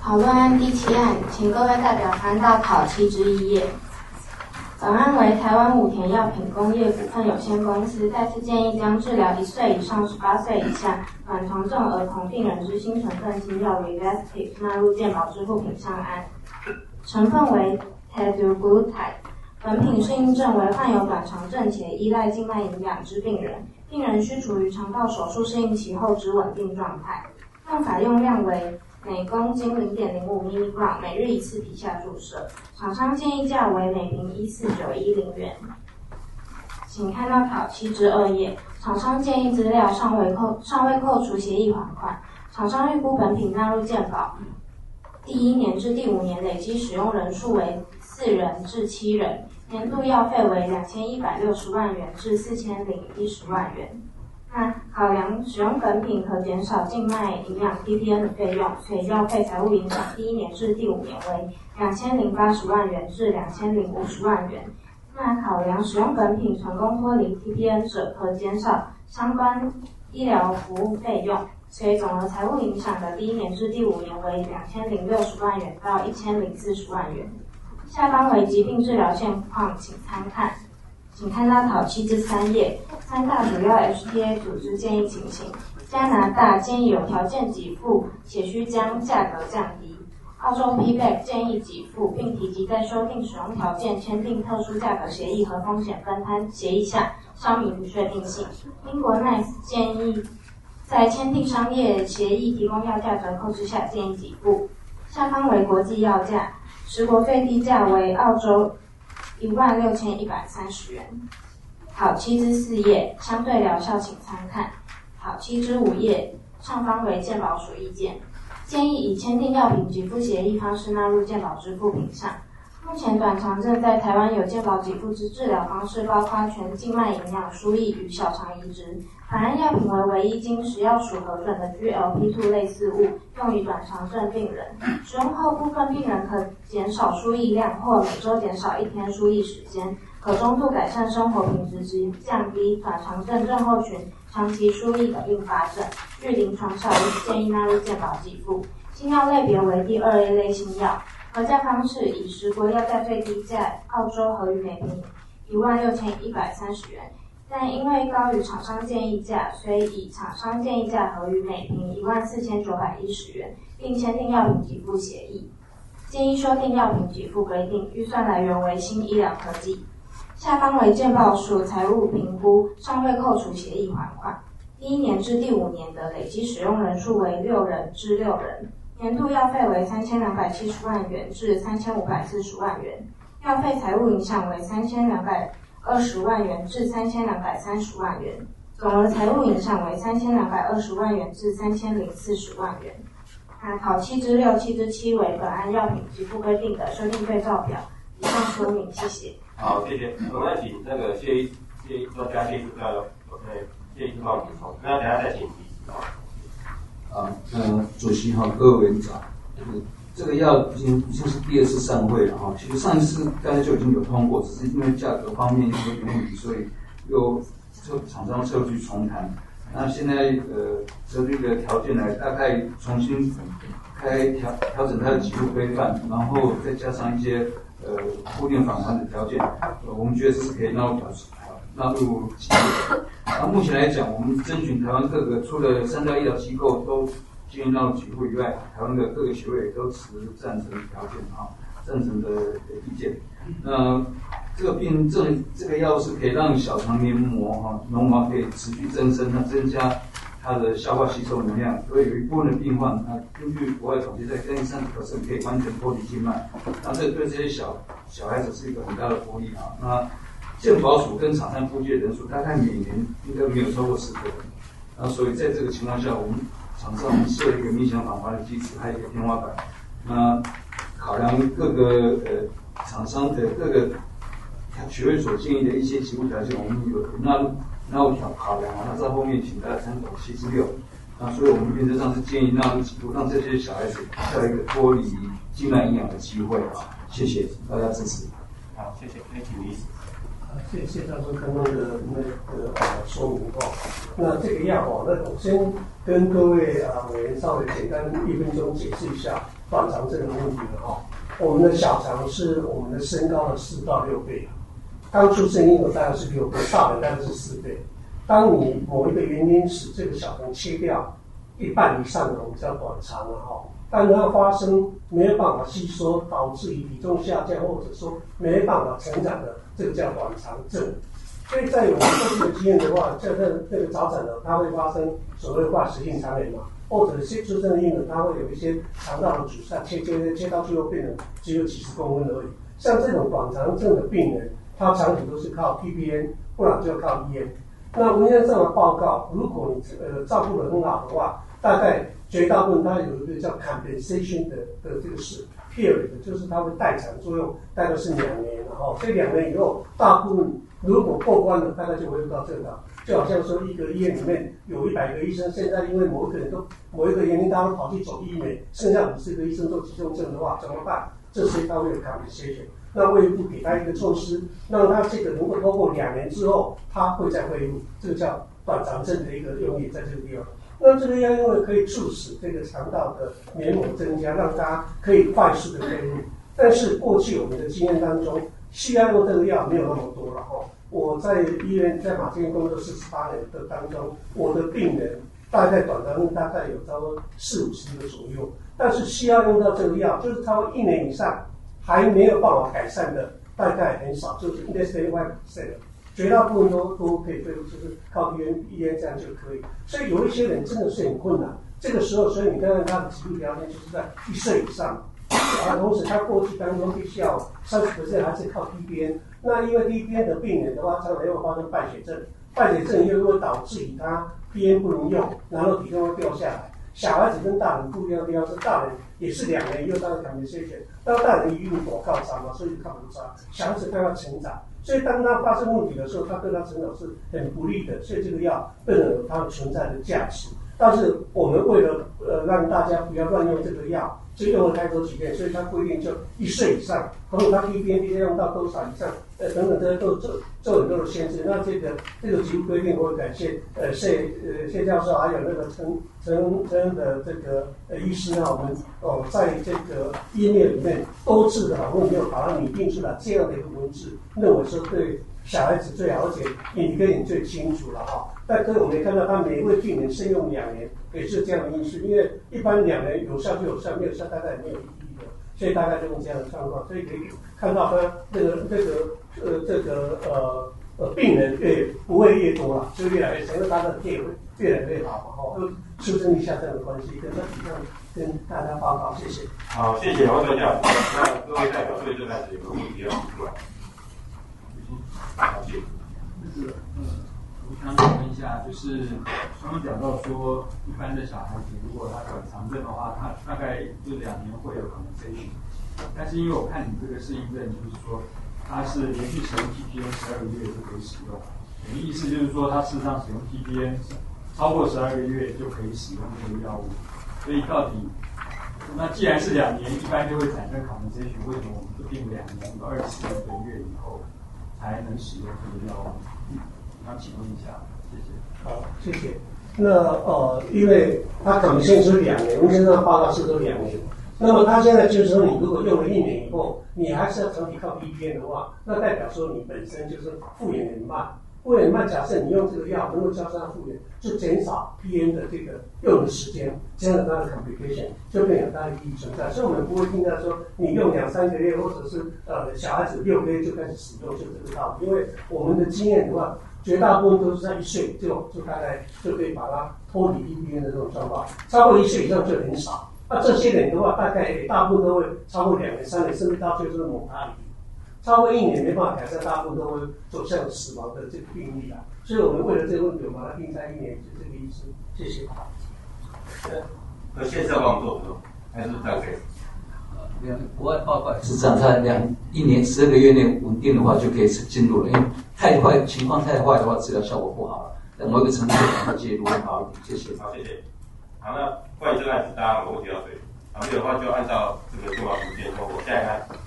讨论案第7案，请各位代表翻到考期之1页。本案为台湾武田药品工业股份有限公司再次建议将治疗1岁以上18岁以下短长症儿童病人之新成分新药 Revastiv 纳入健保支付品上案，成分为 teduglutide。本品适应症为患有短长症且依赖静脉营养之病人，病人需处于肠道手术适应期后之稳定状态。用法用量为每公斤 0.05mg， 每日1次皮下注射。厂商建议价为每瓶14910元。请看到考期之2页，厂商建议资料尚未扣除协议还款。厂商预估本品纳入健保第1年至第5年累积使用人数为4人至7人，年度药费为2160万元至4010万元。那考量使用本品可减少静脉营养 PPN 的费用，所以药费财务影响第1年至第5年为2080万元至2050万元。那考量使用本品成功脱离 PPN 者可减少相关医疗服务费用，所以总额财务影响的第1年至第5年为2060万元到1040万元。下方为疾病治疗现况，请参看。请看到考期之3页，3大主要 HTA 组织建议情形。加拿大建议有条件给付，且需将价格降低。澳洲 PBAC 建议给付，并提及在修订使用条件、签订特殊价格协议和风险分摊协议下，稍弥不确定性。英国 NICE 建议在签订商业协议提供药价折扣之下，建议给付。下方为国际药价，实国费低价为澳洲16130元。考期之4页，相对疗效请参看。考期之5页，上方为健保署意见，建议以签订药品给付协议方式纳入健保支付品上。目前短长症在台湾有健保给付之治疗方式，包括全静脉营养输液与小肠移植。本案药品为唯一经食药署核准的 GLP-2 类似物，用于短长症病人。使用后，部分病人可减少输液量或每周减少1天输液时间，可中度改善生活品质及降低短长症症候群长期输液的并发症。据临床效益，建议纳入健保给付。新药类别为第2A 类新药。核价方式以实国药价最低价澳洲合于每瓶16130元，但因为高于厂商建议价，所以以厂商建议价合于每瓶14910元，并签订药品给付协议。建议修订药品给付规定，预算来源为新医疗科技。下方为健保署财务评估，尚未扣除协议还款。第1年至第5年的累积使用人数为6人至6人。年度药费为3270万元至3540万元，药费财务影响为3220万元至3230万元，总额财务影响为3220万元至3040万元。考期之6、期之7为本案药品给付规定的修订对照表。以上说明，谢谢。 好，谢谢。我们请那个谢医专家谢医师要谢医师帮我补充，那等一下再请主席哈，各位委员长，这个药已经是第2次上会了哈。其实上一次大家就已经有通过，只是因为价格方面有点问题，所以又厂商撤去重谈。那现在这个条件来大概重新调整它的给付规范，然后再加上一些固定返还的条件，我们觉得这是可以纳入给付的。那目前来讲，我们征询台湾各个除了3家医疗机构都建议纳入给付以外，台湾的各个学会都持赞成条件赞成的意见。那这个药是可以让小肠黏膜绒毛可以持续增生，那增加它的消化吸收能量。所以有一部分的病患，根据国外统计，在将近30%可以完全脱离静脉。那这对这些小孩子是一个很大的福利啊。那健保署跟厂商估计的人数大概每年应该没有超过10个人，那所以在这个情况下，我们厂商设一个明显返还的机制，还有一个天花板。那考量各个厂商的各个学会所建议的一些给付条件，我们有纳入考量。那在后面请大家参考7至6。那所以我们原则上是建议纳入给付，让这些小孩子有一个脱离静脉营养的机会啊。谢谢大家支持。 好，谢谢。请李医师。 谢谢教授刚刚的说明那这个药那我先跟各位委员稍微简单1分钟解释一下短肠症的问题我们的小肠是我们的身高的4到6倍，刚出生婴儿大概是6倍，大人大概是4倍。当你某一个原因使这个小肠切掉1半以上的，我们叫短肠但它发生没有办法吸收，导致于体重下降，或者说没办法成长的，这个叫短肠症。所以在我们过去的经验的话，这个早产儿它会发生所谓化石性肠炎嘛，或者是出生的婴儿它会有一些肠道的阻塞，切到最后变成只有几10公分而已。像这种短肠症的病人，他长期都是靠 PPN， 不然就靠医院。那文献上的报告，如果你照顾得很好的话，大概绝大部分它有一个叫 compensation 的这个是 period， 就是它会代偿作用，大概是2年，这2年以后，大部分如果过关了，大概就回到正常。就好像说一个医院里面有100个医生，现在因为某一个原因，他们跑去走医美，剩下50个医生做急重症的话，怎么办？这些他会有 compensation。那卫福部给他一个措施，让他这个能够通过2年之后，他会再恢复，这个叫短肠症的一个用意在这个地方。那这个药因为可以促使这个肠道的黏膜增加，让它可以快速的恢复。但是过去我们的经验当中，西药用这个药没有那么多了我在医院在马偕工作48年的当中，我的病人大概短肠症大概有差不多40-50个左右，但是西药用到这个药，就是超过1年以上还没有办法改善的，大概很少，就是 less than 1%，绝大部分都可以恢复，就是靠医院这样就可以。所以有一些人真的是很困难，这个时候，所以你看看他的疾病条件就是在1岁以上，同时他过去当中必须要30%还是靠 PPN。那因为 PPN 的病人的话，常常会发生败血症，败血症又会导致于他 PPN 不能用，然后体重会掉下来。小孩子跟大人不一样的地方是，大人也是2年以后他的 compensation， 但大人一定躲靠长嘛，所以看不差。小孩子他要成长，所以当他发生问题的时候，他对他成长是很不利的，所以这个药不能有它的存在的价值。但是我们为了让大家不要乱用这个药，就用了太多几遍，所以它规定就1岁以上，然后它 PPN 用到多少以上，等等这些都做很多的限制。那这个几乎规定，我感谢谢教授还有那个陈的这个医师我们在这个页面里面多次的访问，没有把它拟定出来这样的一个文字，认为说对小孩子最好，而且你跟你最清楚了但可是我们看到他每一位病人慎用2年，也是这样的因素，因为一般2年有效就有效，没有效大概也没有意义的，所以大概就用这样的状况，所以可以看到他病人不会越多了，就越来越少，因为他的care会越来越好出生率下降的关系，跟这以上跟大家报告，谢谢。 好，谢谢王教授。那各位代表对这个案子有没有问题要提出来？好，谢谢。 我想问一下，就是刚刚讲到说，一般的小孩子如果他短肠症的话，他大概就2年会有compensation。但是因为我看你这个适应症，就是说它是连续使用 TPN 12个月就可以使用，等于意思就是说，它事实上使用 TPN 超过12个月就可以使用这个药物。所以到底，那既然是2年，一般就会产生compensation，为什么我们不定2年到24个月以后才能使用这个药物？想请问一下，谢谢。 好，谢谢。那因为它可能先是2年，我们现在报告是都2年。那么他现在就是说，你如果用了1年以后，你还是要长期靠 PPN 的话，那代表说你本身就是复原很慢。复原很慢，假设你用这个药能够加上复原，就减少 PPN 的这个用的时间，减少它的 complication， 就变有它的意义存在。所以我们不会听到说你用2-3个月，或者是小孩子6个月就开始使用，就这个道理。因为我们的经验的话，绝大部分都是在1岁就大概就可以把它脱离 PPN 的这种状况，超过1岁以上就很少。那这些人的话，大概大部分都会超过2年、3年，甚至到最后是蒙他里。超过1年没办法改善，大部分都会走向死亡的这个病例啦。所以我们为了这个问题，我把它定在1年，就这个意思。谢谢。 现在要帮我们做什么？还是这样可以？ 国外报告是这样，在1年12个月内稳定的话，就可以进入了。因为太快，情况太坏的话，治疗效果不好了。在某一个程度赶快介入会好一点。谢谢。 好，谢谢。好，那关于这个案子，大家有问题要追？好，没有的话就按照这个电话时间通过。下一个案子。